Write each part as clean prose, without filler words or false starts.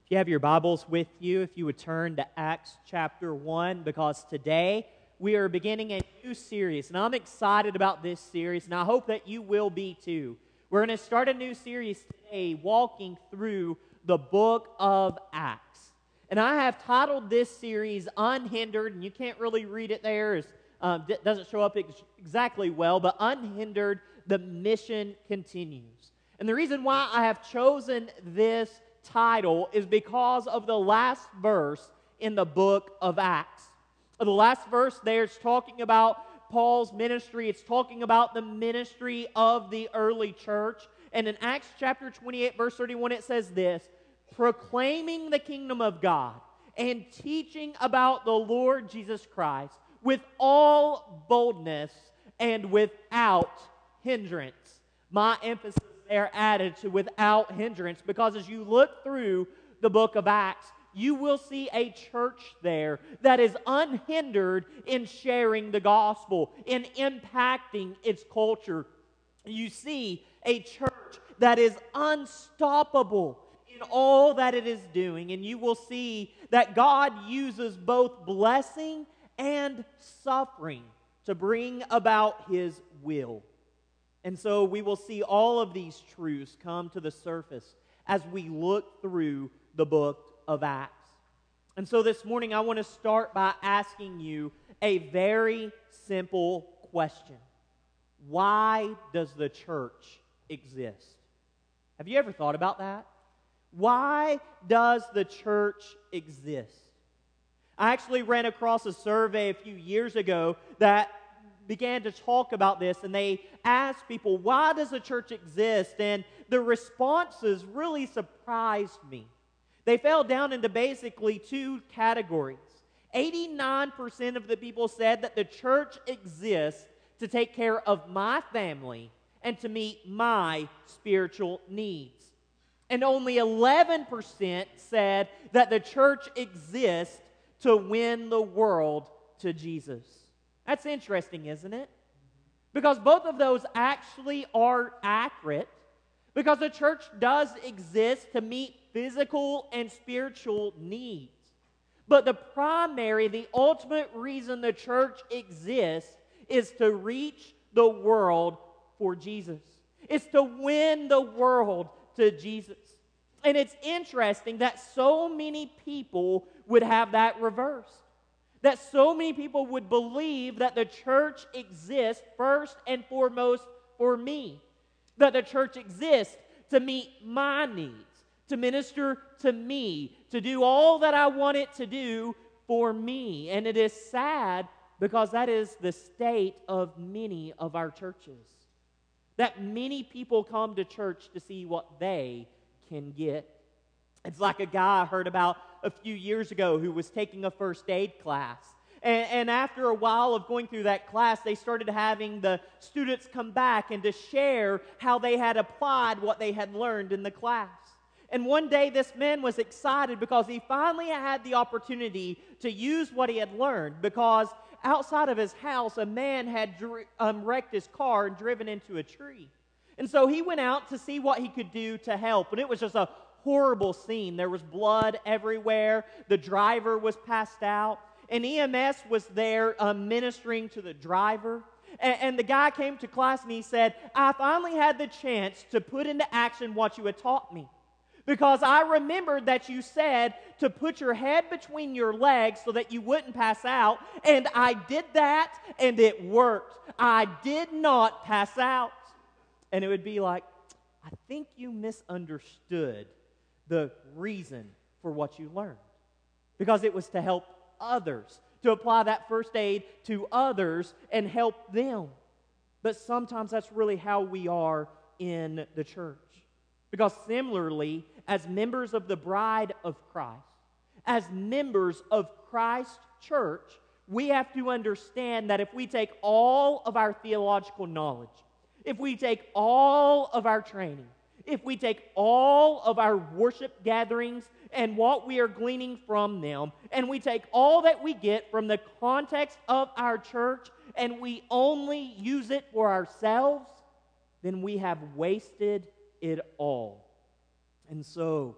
If you have your Bibles with you, if you would turn to Acts chapter 1, because today we are beginning a new series, and I'm excited about this series, and I hope that you will be too. We're going to start a new series today, walking through the book of Acts. And I have titled this series Unhindered, and you can't really read it there, it doesn't show up exactly well, but Unhindered, the mission continues. And the reason why I have chosen this title is because of the last verse in the book of Acts. The last verse there is talking about Paul's ministry. It's talking about the ministry of the early church. And in Acts chapter 28, verse 31, it says this: proclaiming the kingdom of God and teaching about the Lord Jesus Christ with all boldness and without hindrance. My emphasis there added to without hindrance, because as you look through the book of Acts, you will see a church there that is unhindered in sharing the gospel, in impacting its culture. You see a church that is unstoppable in all that it is doing, and you will see that God uses both blessing and suffering to bring about His will. And so we will see all of these truths come to the surface as we look through the book of Acts. And so this morning I want to start by asking you a very simple question. Why does the church exist? Have you ever thought about that? Why does the church exist? I actually ran across a survey a few years ago that began to talk about this, and they asked people, why does the church exist? And the responses really surprised me. They fell down into basically two categories. 89% of the people said that the church exists to take care of my family and to meet my spiritual needs. And only 11% said that the church exists to win the world to Jesus. That's interesting, isn't it? Because both of those actually are accurate, because the church does exist to meet physical and spiritual needs. But the ultimate reason the church exists is to reach the world for Jesus. It's to win the world to Jesus. And it's interesting that so many people would have that reversed. That so many people would believe that the church exists first and foremost for me. That the church exists to meet my needs, to minister to me, to do all that I want it to do for me. And it is sad, because that is the state of many of our churches. That many people come to church to see what they can get. It's like a guy I heard about a few years ago who was taking a first aid class. And after a while of going through that class, they started having the students come back and to share how they had applied what they had learned in the class. And one day this man was excited because he finally had the opportunity to use what he had learned, because outside of his house, a man had wrecked his car and driven into a tree. And so he went out to see what he could do to help. And it was just a horrible scene. There was blood everywhere. The driver was passed out. And EMS was there ministering to the driver. And the guy came to class and he said, I finally had the chance to put into action what you had taught me. Because I remembered that you said to put your head between your legs so that you wouldn't pass out. And I did that, and it worked. I did not pass out. And it would be like, I think you misunderstood the reason for what you learned. Because it was to help others, to apply that first aid to others and help them. But sometimes that's really how we are in the church. Because similarly, as members of the bride of Christ, as members of Christ's church, we have to understand that if we take all of our theological knowledge, if we take all of our training, if we take all of our worship gatherings and what we are gleaning from them, and we take all that we get from the context of our church, and we only use it for ourselves, then we have wasted it all. And so,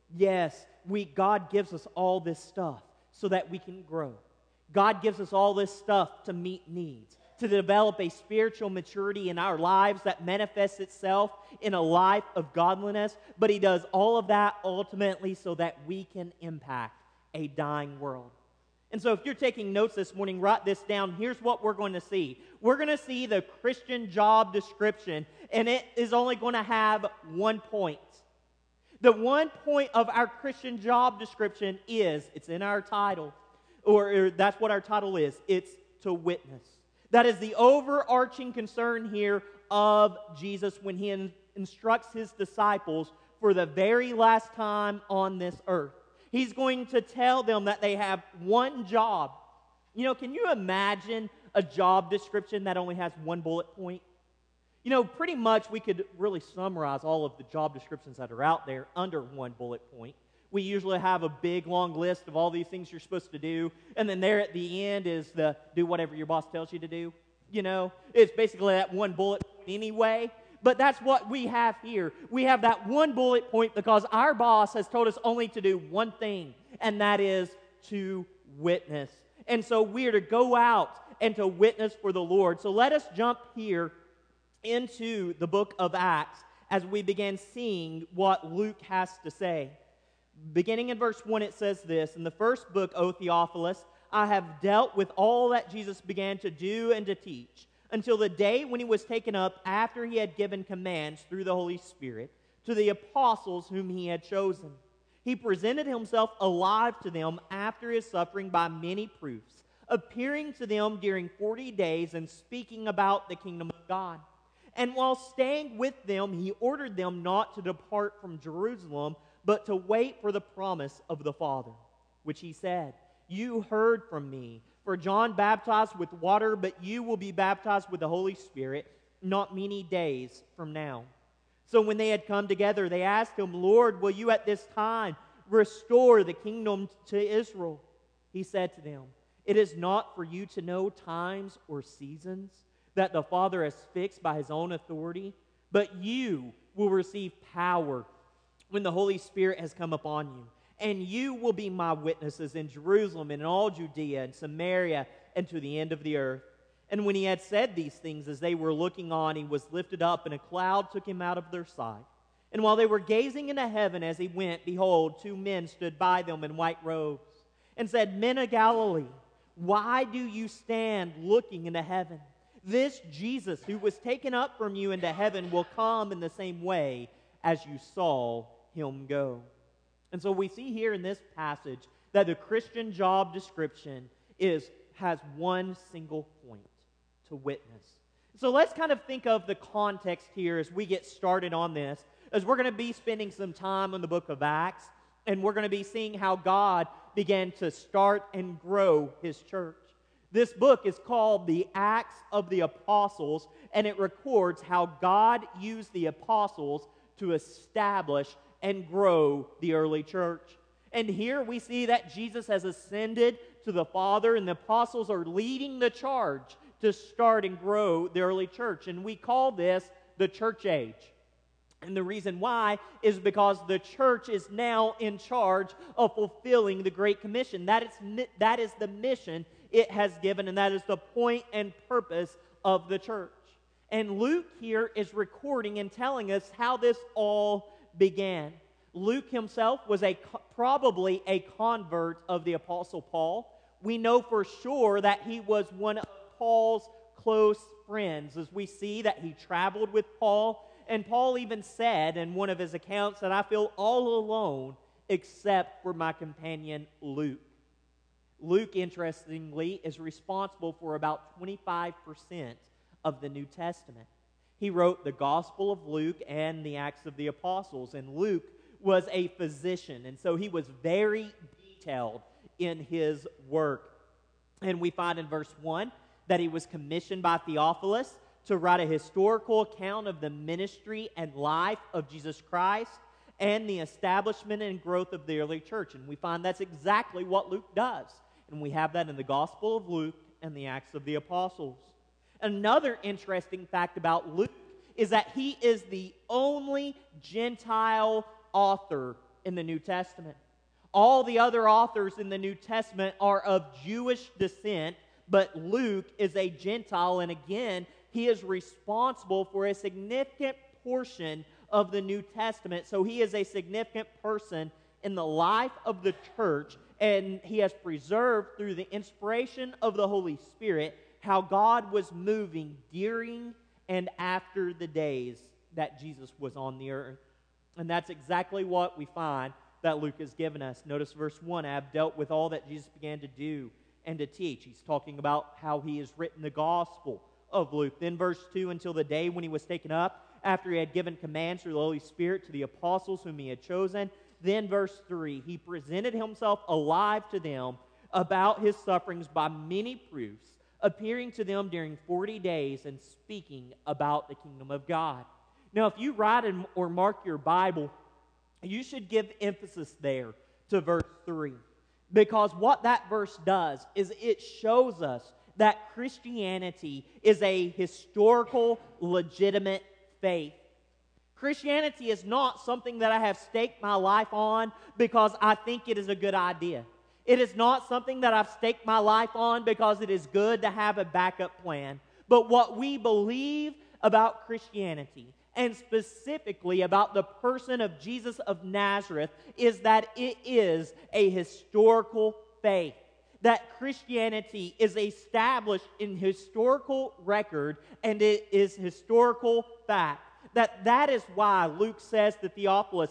Yes, God gives us all this stuff so that we can grow. God gives us all this stuff to meet needs, to develop a spiritual maturity in our lives that manifests itself in a life of godliness. But He does all of that ultimately so that we can impact a dying world. And so if you're taking notes this morning, write this down. Here's what we're going to see. We're going to see the Christian job description, and it is only going to have one point. The one point of our Christian job description is, it's in our title, or that's what our title is, it's to witness. That is the overarching concern here of Jesus when He instructs His disciples for the very last time on this earth. He's going to tell them that they have one job. You know, can you imagine a job description that only has one bullet point? You know, pretty much we could really summarize all of the job descriptions that are out there under one bullet point. We usually have a big, long list of all these things you're supposed to do, and then there at the end is the do whatever your boss tells you to do. You know, it's basically that one bullet point anyway. But that's what we have here. We have that one bullet point because our boss has told us only to do one thing, and that is to witness. And so we are to go out and to witness for the Lord. So let us jump here into the book of Acts as we begin seeing what Luke has to say. Beginning in verse 1, it says this, "In the first book, O Theophilus, I have dealt with all that Jesus began to do and to teach, until the day when He was taken up after He had given commands through the Holy Spirit to the apostles whom He had chosen. He presented Himself alive to them after His suffering by many proofs, appearing to them during 40 days and speaking about the kingdom of God. And while staying with them, He ordered them not to depart from Jerusalem, but to wait for the promise of the Father, which He said, 'You heard from me. For John baptized with water, but you will be baptized with the Holy Spirit not many days from now.' So when they had come together, they asked Him, 'Lord, will you at this time restore the kingdom to Israel?' He said to them, 'It is not for you to know times or seasons that the Father has fixed by His own authority, but you will receive power when the Holy Spirit has come upon you. And you will be my witnesses in Jerusalem and in all Judea and Samaria and to the end of the earth.' And when He had said these things, as they were looking on, He was lifted up, and a cloud took Him out of their sight. And while they were gazing into heaven as He went, behold, 2 men stood by them in white robes, and said, 'Men of Galilee, why do you stand looking into heaven? This Jesus who was taken up from you into heaven will come in the same way as you saw Him go.'" And so we see here in this passage that the Christian job description has one single point: to witness. So let's kind of think of the context here as we get started on this, as we're going to be spending some time in the book of Acts, and we're going to be seeing how God began to start and grow His church. This book is called the Acts of the Apostles, and it records how God used the apostles to establish and grow the early church. And here we see that Jesus has ascended to the Father, and the apostles are leading the charge to start and grow the early church. And we call this the church age. And the reason why is because the church is now in charge of fulfilling the Great Commission. That is the mission it has given, and that is the point and purpose of the church. And Luke here is recording and telling us how this all began. Luke himself was probably a convert of the Apostle Paul. We know for sure that he was one of Paul's close friends, as we see that he traveled with Paul. And Paul even said in one of his accounts that I feel all alone except for my companion Luke. Luke, interestingly, is responsible for about 25% of the New Testament. He wrote the Gospel of Luke and the Acts of the Apostles, and Luke was a physician, and so he was very detailed in his work. And we find in verse 1 that he was commissioned by Theophilus to write a historical account of the ministry and life of Jesus Christ and the establishment and growth of the early church. And we find that's exactly what Luke does. And we have that in the Gospel of Luke and the Acts of the Apostles. Another interesting fact about Luke is that he is the only Gentile author in the New Testament. All the other authors in the New Testament are of Jewish descent, but Luke is a Gentile, and again, he is responsible for a significant portion of the New Testament. So he is a significant person in the life of the church, and he has preserved through the inspiration of the Holy Spirit how God was moving during and after the days that Jesus was on the earth. And that's exactly what we find that Luke has given us. Notice verse 1, I have dealt with all that Jesus began to do and to teach. He's talking about how he has written the gospel of Luke. Then verse 2, until the day when he was taken up, after he had given commands through the Holy Spirit to the apostles whom he had chosen. Then verse 3, he presented himself alive to them about his sufferings by many proofs, appearing to them during 40 days and speaking about the kingdom of God. Now, if you write or mark your Bible, you should give emphasis there to verse 3. Because what that verse does is it shows us that Christianity is a historical, legitimate faith. Christianity is not something that I have staked my life on because I think it is a good idea. It is not something that I've staked my life on because it is good to have a backup plan. But what we believe about Christianity, and specifically about the person of Jesus of Nazareth, is that it is a historical faith. That Christianity is established in historical record and it is historical fact. That is why Luke says to Theophilus,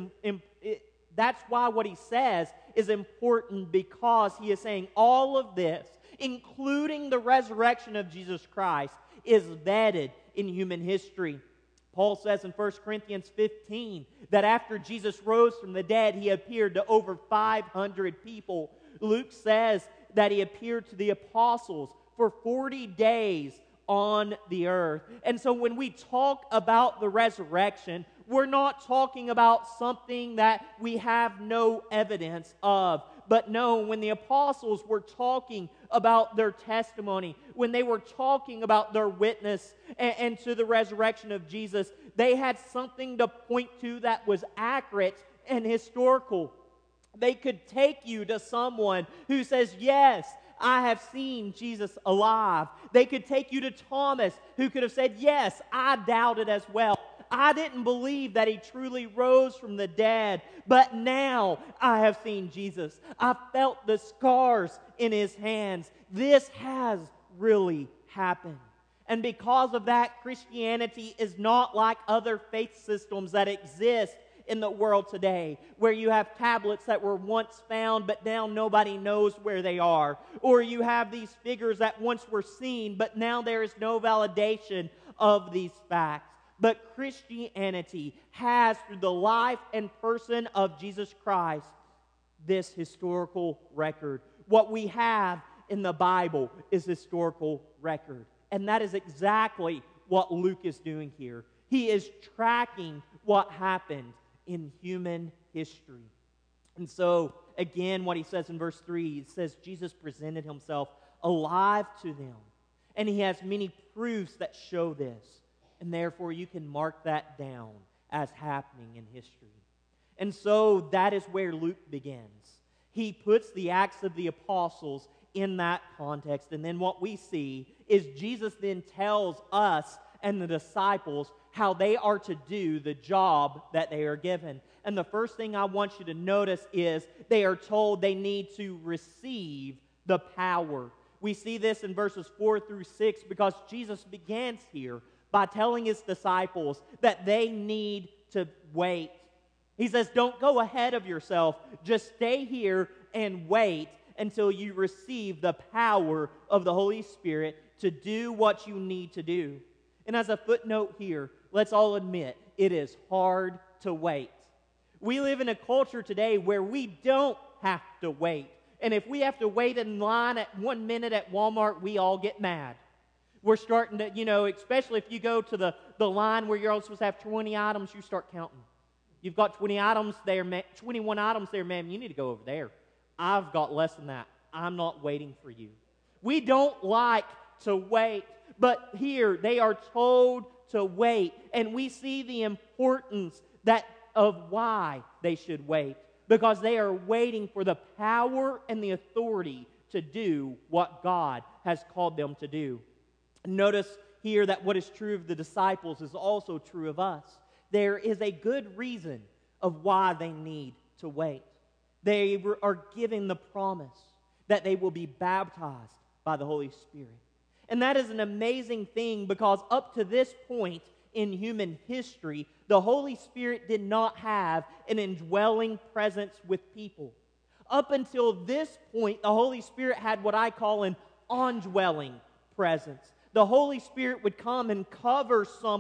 that's why what he says is important, because he is saying all of this, including the resurrection of Jesus Christ, is vetted in human history. Paul says in 1 Corinthians 15 that after Jesus rose from the dead, he appeared to over 500 people. Luke says that he appeared to the apostles for 40 days on the earth. And so when we talk about the resurrection, we're not talking about something that we have no evidence of. But no, when the apostles were talking about their testimony, when they were talking about their witness and to the resurrection of Jesus, they had something to point to that was accurate and historical. They could take you to someone who says, yes, I have seen Jesus alive. They could take you to Thomas, who could have said, yes, I doubted as well. I didn't believe that he truly rose from the dead, but now I have seen Jesus. I felt the scars in his hands. This has really happened. And because of that, Christianity is not like other faith systems that exist in the world today, where you have tablets that were once found, but now nobody knows where they are. Or you have these figures that once were seen, but now there is no validation of these facts. But Christianity has, through the life and person of Jesus Christ, this historical record. What we have in the Bible is historical record. And that is exactly what Luke is doing here. He is tracking what happened in human history. And so, again, what he says in verse 3, he says, Jesus presented himself alive to them. And he has many proofs that show this. And therefore, you can mark that down as happening in history. And so, that is where Luke begins. He puts the Acts of the Apostles in that context. And then what we see is Jesus then tells us and the disciples how they are to do the job that they are given. And the first thing I want you to notice is they are told they need to receive the power. We see this in verses 4 through 6 because Jesus begins here by telling his disciples that they need to wait. He says, don't go ahead of yourself. Just stay here and wait until you receive the power of the Holy Spirit to do what you need to do. And as a footnote here, let's all admit it is hard to wait. We live in a culture today where we don't have to wait. And if we have to wait in line at 1 minute at Walmart, we all get mad. We're starting to, especially if you go to the line where you're only supposed to have 20 items, you start counting. You've got 20 items there, 21 items there, ma'am, you need to go over there. I've got less than that. I'm not waiting for you. We don't like to wait, but here they are told to wait, and we see the importance that of why they should wait. Because they are waiting for the power and the authority to do what God has called them to do. Notice here that what is true of the disciples is also true of us. There is a good reason of why they need to wait. They are given the promise that they will be baptized by the Holy Spirit. And that is an amazing thing, because up to this point in human history, the Holy Spirit did not have an indwelling presence with people. Up until this point, the Holy Spirit had what I call an indwelling presence. The Holy Spirit would come and cover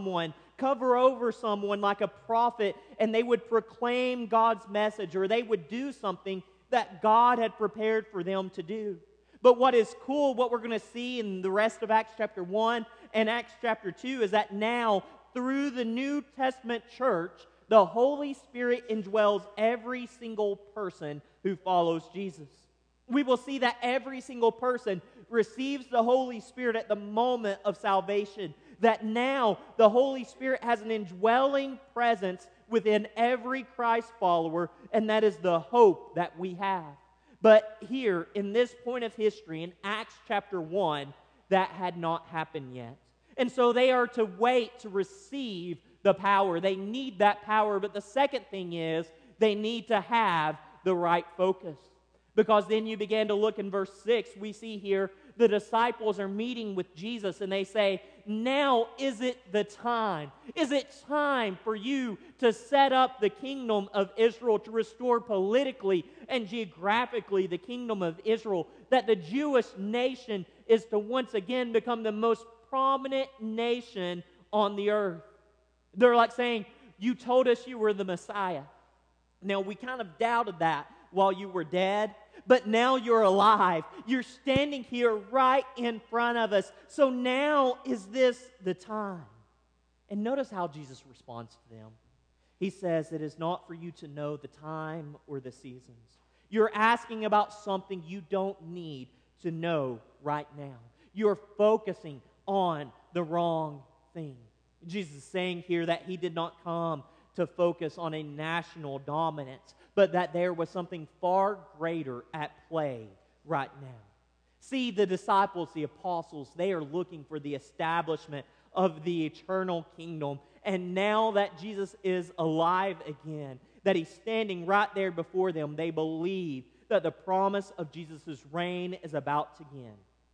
over someone like a prophet, and they would proclaim God's message, or they would do something that God had prepared for them to do. But what is cool, what we're going to see in the rest of Acts chapter 1 and Acts chapter 2, is that now, through the New Testament church, the Holy Spirit indwells every single person who follows Jesus. We will see that every single person receives the Holy Spirit at the moment of salvation. That now the Holy Spirit has an indwelling presence within every Christ follower, and that is the hope that we have. But here, in this point of history, in Acts chapter 1, that had not happened yet. And so they are to wait to receive the power. They need that power. But the second thing is, they need to have the right focus. Because then you begin to look in verse 6, we see here the disciples are meeting with Jesus, and they say, now is it the time? Is it time for you to set up the kingdom of Israel, to restore politically and geographically the kingdom of Israel, that the Jewish nation is to once again become the most prominent nation on the earth? They're like saying, you told us you were the Messiah. Now, we kind of doubted that while you were dead, but now you're alive. You're standing here right in front of us. So now is this the time? And notice how Jesus responds to them. He says, it is not for you to know the time or the seasons. You're asking about something you don't need to know right now. You're focusing on the wrong thing. Jesus is saying here that he did not come to focus on a national dominance, but that there was something far greater at play right now. See, the disciples, the apostles, they are looking for the establishment of the eternal kingdom. And now that Jesus is alive again, that he's standing right there before them, they believe that the promise of Jesus' reign is about to begin.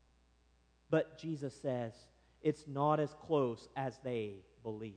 But Jesus says it's not as close as they believe.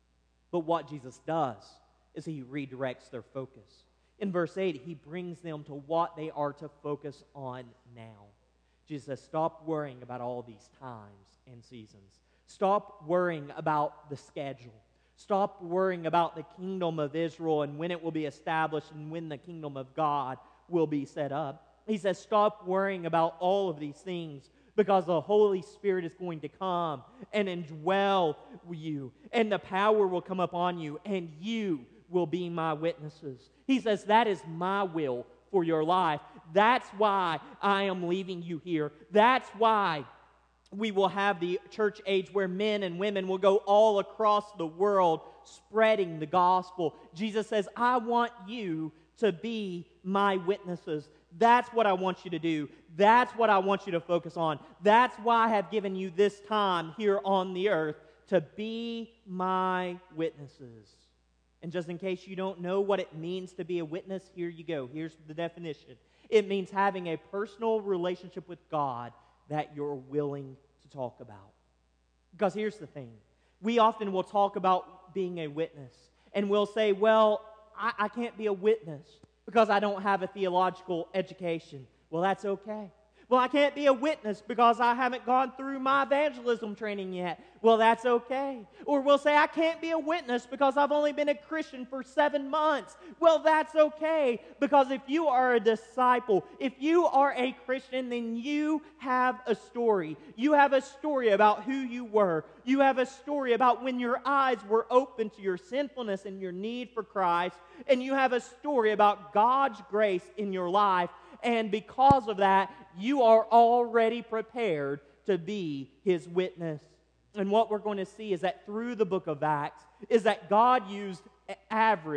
But what Jesus does is he redirects their focus. In verse 8, he brings them to what they are to focus on now. Jesus says, stop worrying about all these times and seasons. Stop worrying about the schedule. Stop worrying about the kingdom of Israel and when it will be established and when the kingdom of God will be set up. He says, stop worrying about all of these things, because the Holy Spirit is going to come and indwell you, and the power will come upon you, and you will be my witnesses. He says, that is my will for your life. That's why I am leaving you here. That's why we will have the church age where men and women will go all across the world spreading the gospel. Jesus says, I want you to be my witnesses. That's what I want you to do. That's what I want you to focus on. That's why I have given you this time here on the earth, to be my witnesses. And just in case you don't know what it means to be a witness, here you go. Here's the definition. It means having a personal relationship with God that you're willing to talk about. Because here's the thing. We often will talk about being a witness, and we'll say, well, I can't be a witness because I don't have a theological education. Well, that's okay. Well, I can't be a witness because I haven't gone through my evangelism training yet. Well, that's okay. Or we'll say, I can't be a witness because I've only been a Christian for 7 months. Well, that's okay, because if you are a disciple, if you are a Christian, then you have a story. You have a story about who you were. You have a story about when your eyes were open to your sinfulness and your need for Christ. And you have a story about God's grace in your life. And because of that, you are already prepared to be His witness. And what we're going to see is that through the book of Acts, is that God used average,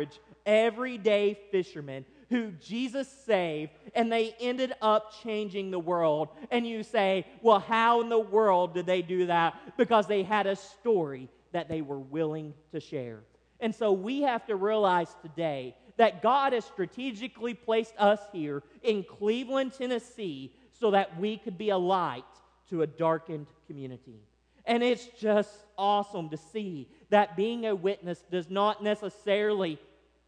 everyday fishermen who Jesus saved, and they ended up changing the world. And you say, well, how in the world did they do that? Because they had a story that they were willing to share. And so we have to realize today that God has strategically placed us here in Cleveland, Tennessee, so that we could be a light to a darkened community. And it's just awesome to see that being a witness is not necessarily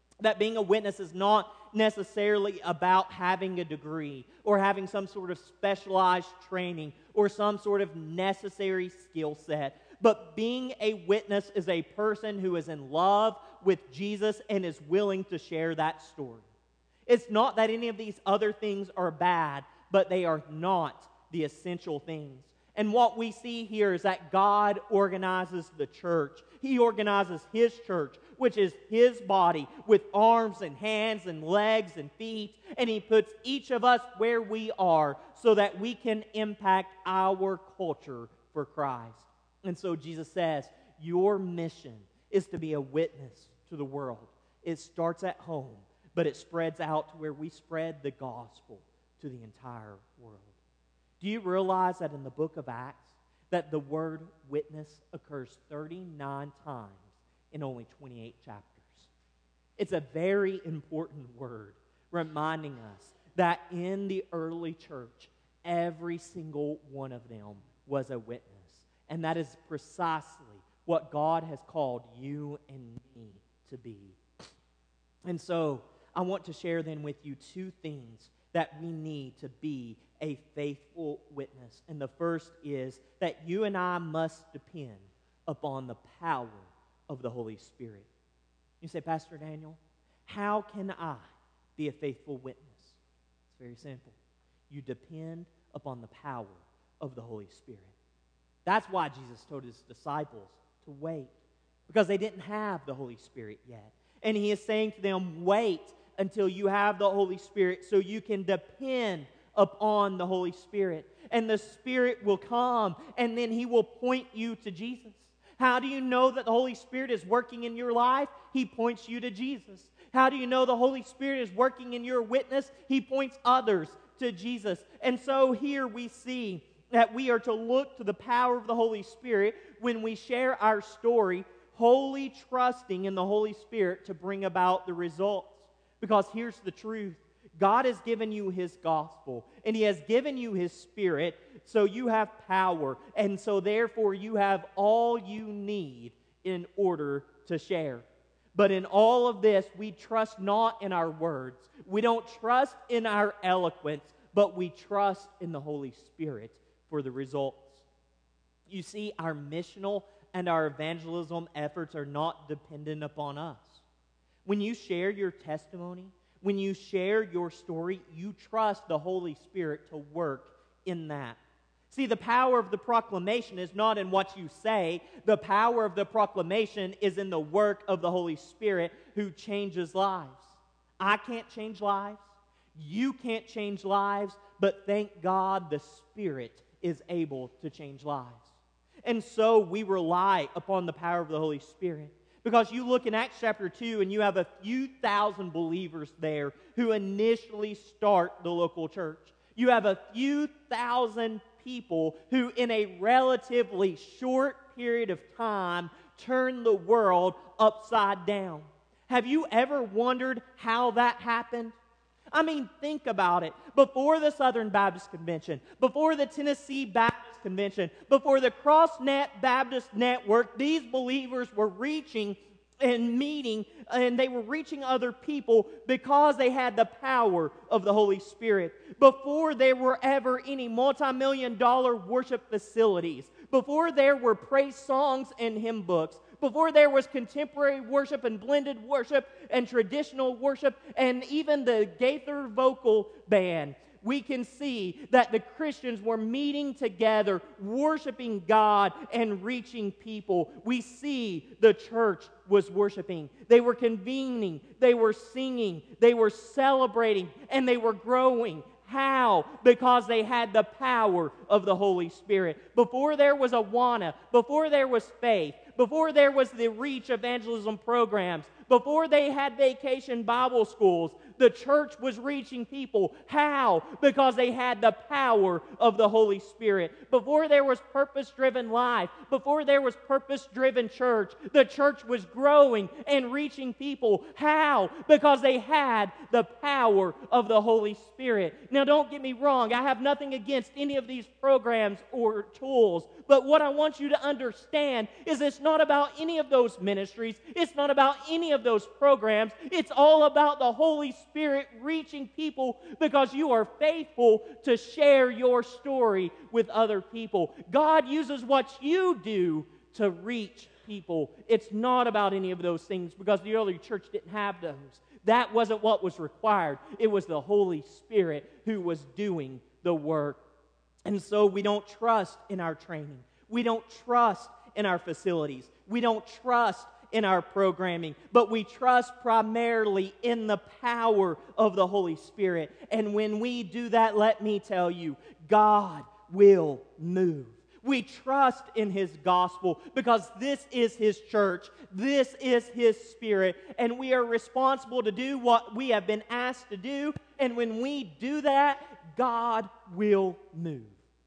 about having a degree or having some sort of specialized training or some sort of necessary skill set. But being a witness is a person who is in love with Jesus and is willing to share that story. It's not that any of these other things are bad, but they are not the essential things. And what we see here is that God organizes the church. He organizes His church, which is His body, with arms and hands and legs and feet. And He puts each of us where we are so that we can impact our culture for Christ. And so Jesus says, your mission is to be a witness to the world. It starts at home, but it spreads out to where we spread the gospel to the entire world. Do you realize that in the book of Acts, that the word witness occurs 39 times in only 28 chapters? It's a very important word, reminding us that in the early church, every single one of them was a witness. And that is precisely what God has called you and me to be. And so, I want to share then with you two things that we need to be a faithful witness. And the first is that you and I must depend upon the power of the Holy Spirit. You say, Pastor Daniel, how can I be a faithful witness? It's very simple. You depend upon the power of the Holy Spirit. That's why Jesus told His disciples to wait, because they didn't have the Holy Spirit yet. And He is saying to them, wait until you have the Holy Spirit so you can depend upon the Holy Spirit. And the Spirit will come, and then He will point you to Jesus. How do you know that the Holy Spirit is working in your life? He points you to Jesus. How do you know the Holy Spirit is working in your witness? He points others to Jesus. And so here we see that we are to look to the power of the Holy Spirit when we share our story, wholly trusting in the Holy Spirit to bring about the results. Because here's the truth. God has given you His gospel, and He has given you His Spirit, so you have power, and so therefore you have all you need in order to share. But in all of this, we trust not in our words. We don't trust in our eloquence, but we trust in the Holy Spirit for the results. You see, our missional and our evangelism efforts are not dependent upon us. When you share your testimony, when you share your story, you trust the Holy Spirit to work in that. See, the power of the proclamation is not in what you say. The power of the proclamation is in the work of the Holy Spirit who changes lives. I can't change lives. You can't change lives, but thank God the Spirit is able to change lives. And so we rely upon the power of the Holy Spirit. Because you look in Acts chapter 2 and you have a few thousand believers there who initially start the local church. You have a few thousand people who in a relatively short period of time turn the world upside down. Have you ever wondered how that happened? I mean, think about it. Before the Southern Baptist Convention, before the Tennessee Baptist Convention, before the CrossNet Baptist Network, these believers were reaching and meeting, and they were reaching other people because they had the power of the Holy Spirit. Before there were ever any multi-million-dollar worship facilities, before there were praise songs and hymn books, before there was contemporary worship and blended worship and traditional worship and even the Gaither vocal band, we can see that the Christians were meeting together, worshiping God and reaching people. We see the church was worshiping. They were convening, they were singing, they were celebrating, and they were growing. How? Because they had the power of the Holy Spirit. Before there was Awana, before there was faith, before there was the Reach evangelism programs, Before they had vacation Bible schools, the church was reaching people. How? Because they had the power of the Holy Spirit. Before there was purpose-driven life, before there was purpose-driven church, the church was growing and reaching people. How? Because they had the power of the Holy Spirit. Now, don't get me wrong. I have nothing against any of these programs or tools. But what I want you to understand is it's not about any of those ministries. It's not about any of those programs. It's all about the Holy Spirit reaching people because you are faithful to share your story with other people. God uses what you do to reach people. It's not about any of those things because the early church didn't have those. That wasn't what was required. It was the Holy Spirit who was doing the work. And so we don't trust in our training. We don't trust in our facilities. We don't trust in our programming, but we trust primarily in the power of the Holy Spirit. And when we do that, let me tell you, God will move. We trust in His gospel because this is His church. This is His Spirit. And we are responsible to do what we have been asked to do. And when we do that, God will move.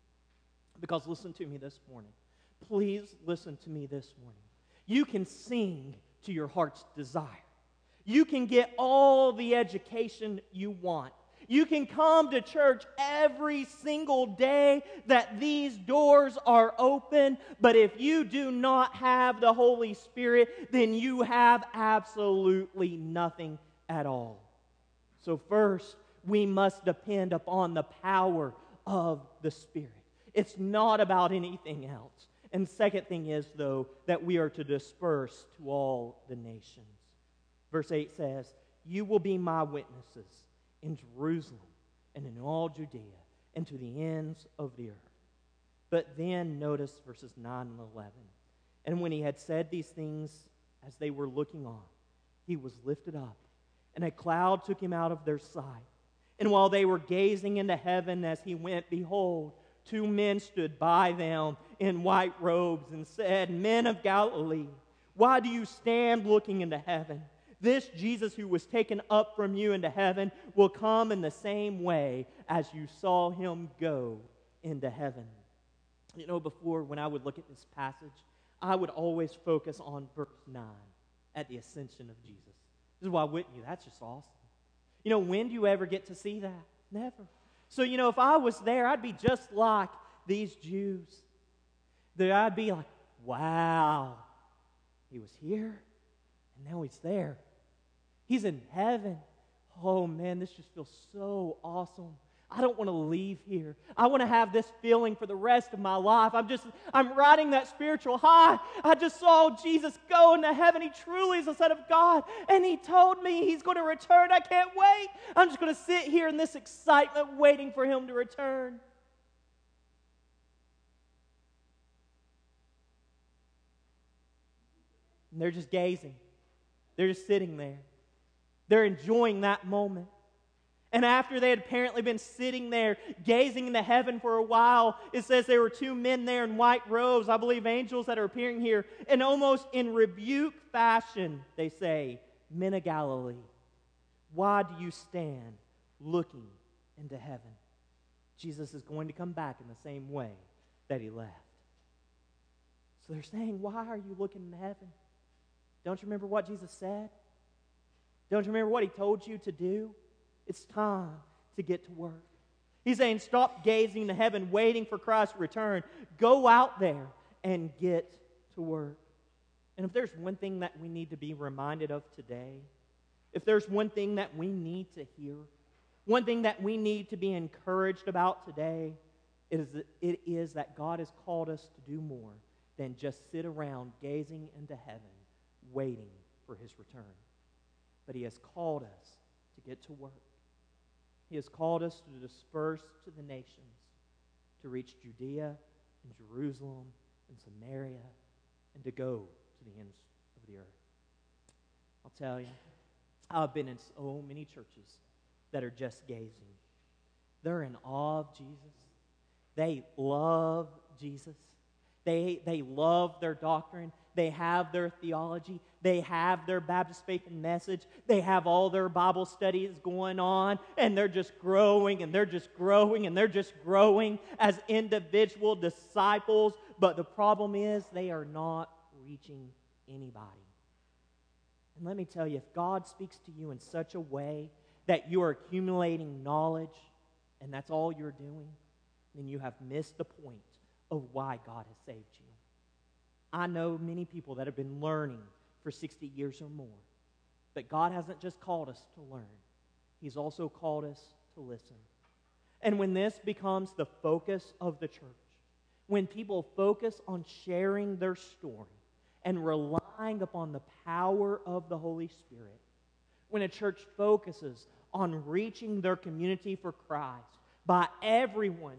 Because listen to me this morning. Please listen to me this morning. You can sing to your heart's desire. You can get all the education you want. You can come to church every single day that these doors are open. But if you do not have the Holy Spirit, then you have absolutely nothing at all. So first, we must depend upon the power of the Spirit. It's not about anything else. And second thing is, though, that we are to disperse to all the nations. Verse 8 says, "You will be my witnesses in Jerusalem and in all Judea and to the ends of the earth." But then notice verses 9 and 11. "And when he had said these things as they were looking on, he was lifted up, and a cloud took him out of their sight. And while they were gazing into heaven as he went, behold, two men stood by them in white robes and said, 'Men of Galilee, why do you stand looking into heaven? This Jesus who was taken up from you into heaven will come in the same way as you saw him go into heaven.'" You know, before, when I would look at this passage, I would always focus on verse 9 at the ascension of Jesus. This is why, wouldn't you? That's just awesome. You know, when do you ever get to see that? Never. So, you know, if I was there, I'd be just like these Jews. That I'd be like, wow, he was here, and now he's there. He's in heaven. Oh, man, this just feels so awesome. I don't want to leave here. I want to have this feeling for the rest of my life. I'm riding that spiritual high. I just saw Jesus go into heaven. He truly is the Son of God. And He told me He's going to return. I can't wait. I'm just going to sit here in this excitement waiting for Him to return. And they're just gazing. They're just sitting there. They're enjoying that moment. And after they had apparently been sitting there, gazing into heaven for a while, it says there were two men there in white robes, I believe angels that are appearing here, and almost in rebuke fashion, they say, "Men of Galilee, why do you stand looking into heaven? Jesus is going to come back in the same way that He left." So they're saying, why are you looking into heaven? Don't you remember what Jesus said? Don't you remember what He told you to do? It's time to get to work. He's saying, stop gazing to heaven, waiting for Christ's return. Go out there and get to work. And if there's one thing that we need to be reminded of today, if there's one thing that we need to hear, one thing that we need to be encouraged about today, it is that God has called us to do more than just sit around gazing into heaven, waiting for His return. But He has called us to get to work. He has called us to disperse to the nations, to reach Judea and Jerusalem and Samaria, and to go to the ends of the earth. I'll tell you, I've been in so many churches that are just gazing. They're in awe of Jesus. They love Jesus. They love their doctrine. They have their theology. They have their Baptist faith and message. They have all their Bible studies going on, and they're just growing, and they're just growing, and they're just growing as individual disciples. But the problem is they are not reaching anybody. And let me tell you, if God speaks to you in such a way that you are accumulating knowledge, and that's all you're doing, then you have missed the point of why God has saved you. I know many people that have been learning for 60 years or more, but God hasn't just called us to learn. He's also called us to listen. And when this becomes the focus of the church, when people focus on sharing their story and relying upon the power of the Holy Spirit, when a church focuses on reaching their community for Christ by everyone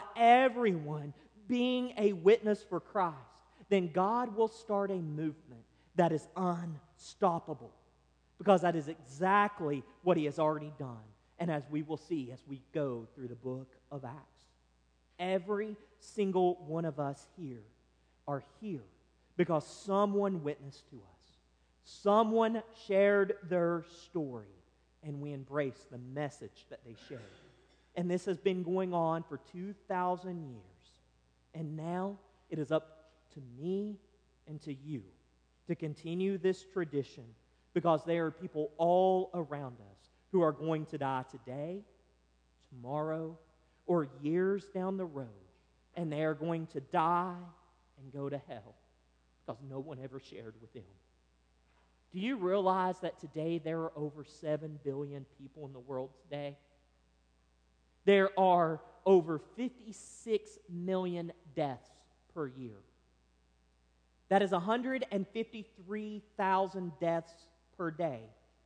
being a witness for Christ, then God will start a movement that is unstoppable, because that is exactly what He has already done. And as we will see as we go through the book of Acts, every single one of us here are here because someone witnessed to us. Someone shared their story, and we embrace the message that they shared. And this has been going on for 2,000 years. And now it is up to me and to you to continue this tradition, because there are people all around us who are going to die today, tomorrow, or years down the road, and they are going to die and go to hell because no one ever shared with them. Do you realize that today there are over 7 billion people in the world today? There are over 56 million deaths per year. That is 153,000 deaths per day.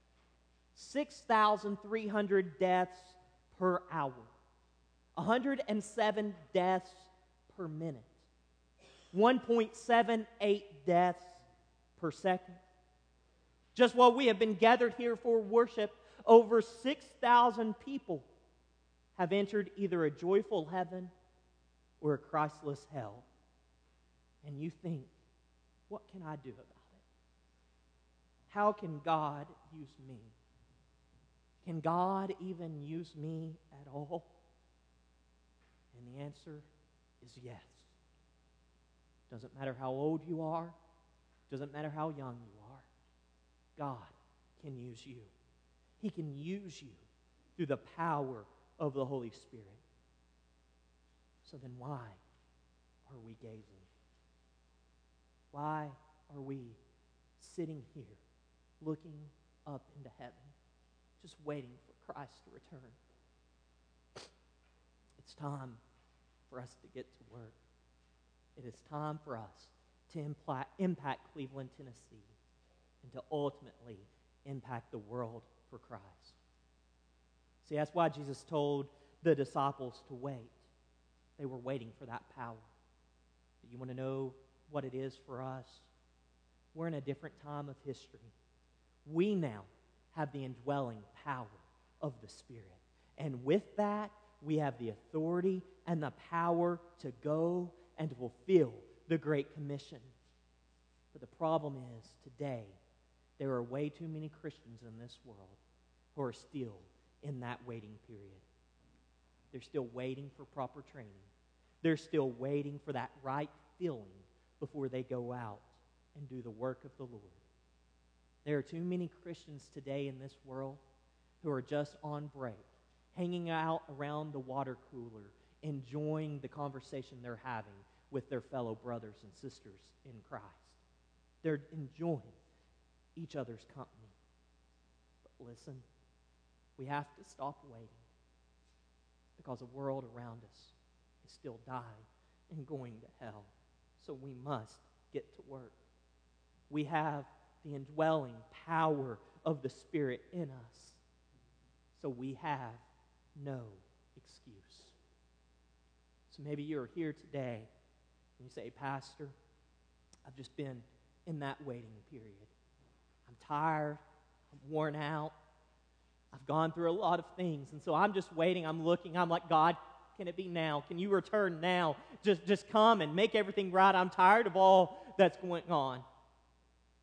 6,300 deaths per hour. 107 deaths per minute. 1.78 deaths per second. Just while we have been gathered here for worship, over 6,000 people have entered either a joyful heaven or a Christless hell. And you think, what can I do about it? How can God use me? Can God even use me at all? And the answer is yes. Doesn't matter how old you are. Doesn't matter how young you are. God can use you. He can use you through the power of the Holy Spirit. So then why are we gazing? Why are we sitting here looking up into heaven, just waiting for Christ to return? It's time for us to get to work. It is time for us to impact Cleveland, Tennessee, and to ultimately impact the world for Christ. See, that's why Jesus told the disciples to wait. They were waiting for that power. But you want to know what it is for us? We're in a different time of history. We now have the indwelling power of the Spirit. And with that, we have the authority and the power to go and to fulfill the Great Commission. But the problem is, today, there are way too many Christians in this world who are still in that waiting period. They're still waiting for proper training. They're still waiting for that right feeling before they go out and do the work of the Lord. There are too many Christians today in this world who are just on break, hanging out around the water cooler, enjoying the conversation they're having with their fellow brothers and sisters in Christ. They're enjoying each other's company. But listen, we have to stop waiting, because the world around us is still dying and going to hell. So we must get to work. We have the indwelling power of the Spirit in us. So we have no excuse. So maybe you're here today and you say, Pastor, I've just been in that waiting period. I'm tired. I'm worn out. I've gone through a lot of things. And so I'm just waiting. I'm looking. I'm like, God, can it be now? Can you return now? Just come and make everything right. I'm tired of all that's going on.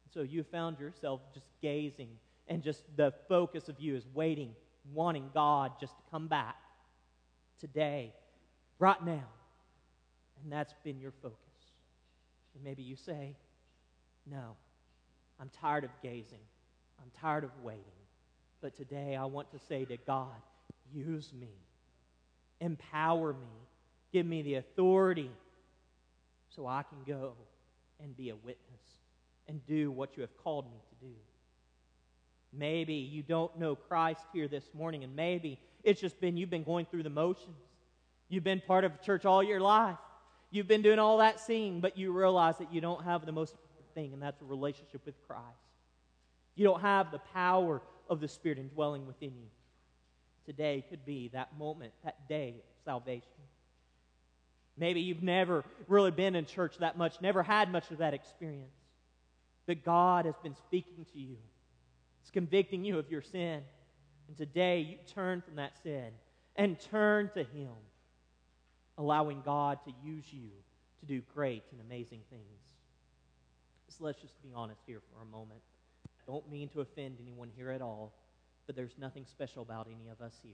So you found yourself just gazing, and just the focus of you is waiting, wanting God just to come back today, right now. And that's been your focus. And maybe you say, no, I'm tired of gazing. I'm tired of waiting. But today I want to say to God, use me. Empower me. Give me the authority so I can go and be a witness and do what you have called me to do. Maybe you don't know Christ here this morning, and maybe it's just been you've been going through the motions. You've been part of church all your life. You've been doing all that singing, but you realize that you don't have the most important thing, and that's a relationship with Christ. You don't have the power of the Spirit indwelling within you. Today could be that moment, that day of salvation. Maybe you've never really been in church that much, never had much of that experience. But God has been speaking to you. It's convicting you of your sin. And today you turn from that sin and turn to Him, allowing God to use you to do great and amazing things. So let's just be honest here for a moment. I don't mean to offend anyone here at all, but there's nothing special about any of us here.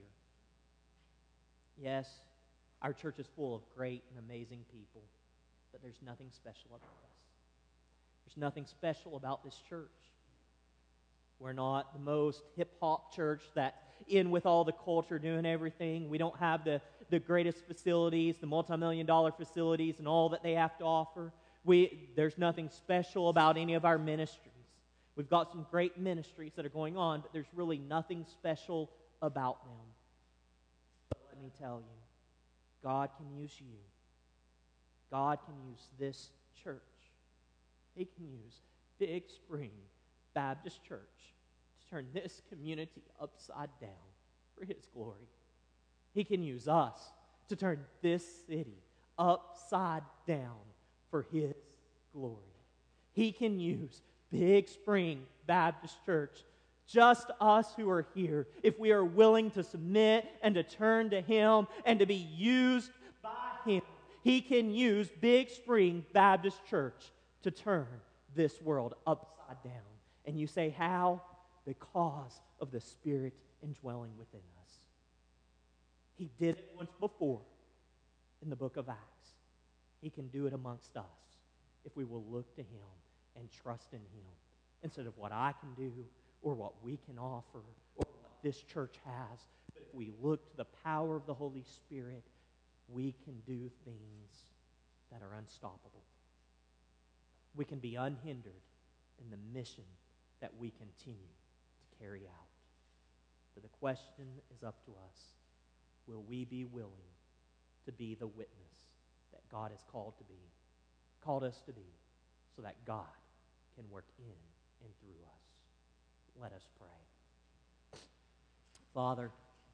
Yes, our church is full of great and amazing people, but there's nothing special about us. There's nothing special about this church. We're not the most hip-hop church that's in with all the culture, doing everything. We don't have the greatest facilities, the multi-million-dollar facilities and all that they have to offer. There's nothing special about any of our ministries. We've got some great ministries that are going on, but there's really nothing special about them. But let me tell you, God can use you. God can use this church. He can use Big Spring Baptist Church to turn this community upside down for His glory. He can use us to turn this city upside down for His glory. He can use Big Spring Baptist Church, just us who are here, if we are willing to submit and to turn to Him and to be used by Him. He can use Big Spring Baptist Church to turn this world upside down. And you say, how? Because of the Spirit indwelling within us. He did it once before in the book of Acts. He can do it amongst us if we will look to Him and trust in Him instead of what I can do or what we can offer or what this church has. But if we look to the power of the Holy Spirit, we can do things that are unstoppable. We can be unhindered in the mission that we continue to carry out. But the question is up to us. Will we be willing to be the witness that God has called us to be, so that God can work in and through us? Let us pray. Father,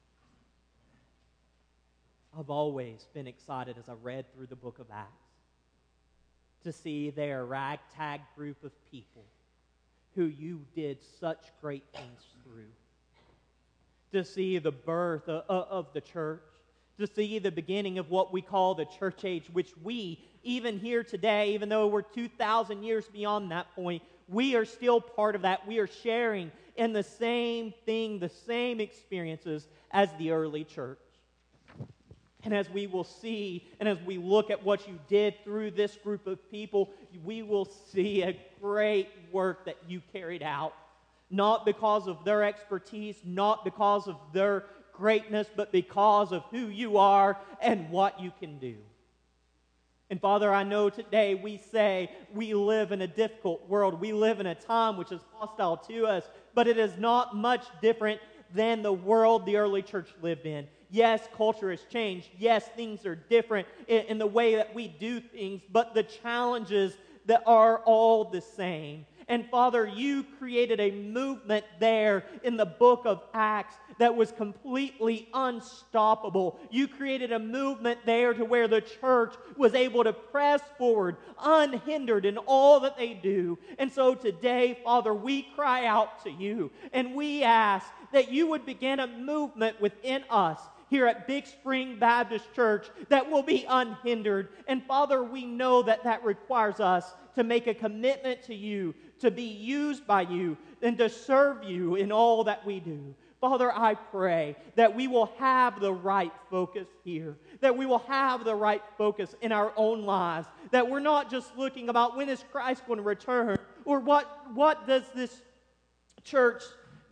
I've always been excited as I read through the book of Acts to see their ragtag group of people who you did such great things through. To see the birth of the church, to see the beginning of what we call the church age, which we, even here today, even though we're 2,000 years beyond that point, we are still part of that. We are sharing in the same thing, the same experiences as the early church. And as we will see, and as we look at what you did through this group of people, we will see a great work that you carried out. Not because of their expertise, not because of their greatness, but because of who you are and what you can do. And Father, I know today we say we live in a difficult world. We live in a time which is hostile to us, but it is not much different than the world the early church lived in. Yes, culture has changed. Yes, things are different in the way that we do things, but the challenges that are all the same. And Father, you created a movement there in the book of Acts that was completely unstoppable. You created a movement there to where the church was able to press forward unhindered in all that they do. And so today, Father, we cry out to you and we ask that you would begin a movement within us here at Big Spring Baptist Church that will be unhindered. And Father, we know that that requires us to make a commitment to you, to be used by you, and to serve you in all that we do. Father, I pray that we will have the right focus here, that we will have the right focus in our own lives, that we're not just looking about when is Christ going to return, or what does this church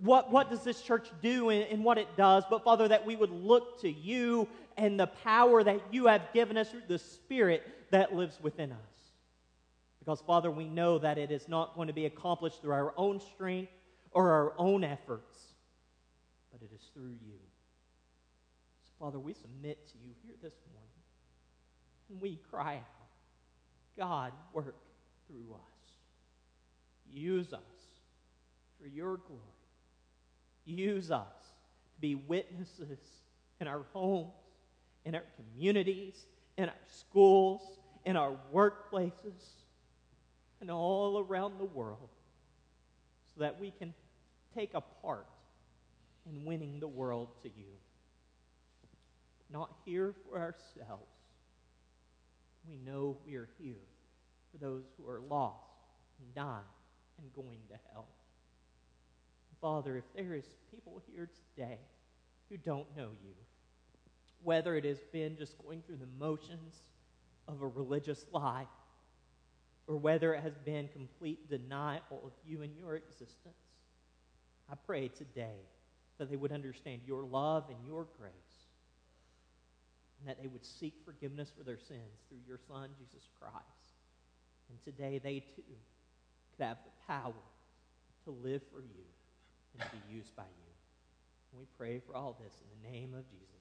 do in what it does, but Father, that we would look to you and the power that you have given us through the Spirit that lives within us. Because, Father, we know that it is not going to be accomplished through our own strength or our own efforts, but it is through you. So, Father, we submit to you here this morning, and we cry out, God, work through us. Use us for your glory. Use us to be witnesses in our homes, in our communities, in our schools, in our workplaces, and all around the world, so that we can take a part in winning the world to you. Not here for ourselves. We know we are here for those who are lost and dying and going to hell. Father, if there is people here today who don't know you, whether it has been just going through the motions of a religious life, or whether it has been complete denial of you and your existence, I pray today that they would understand your love and your grace, and that they would seek forgiveness for their sins through your Son, Jesus Christ. And today they too could have the power to live for you and to be used by you. And we pray for all this in the name of Jesus.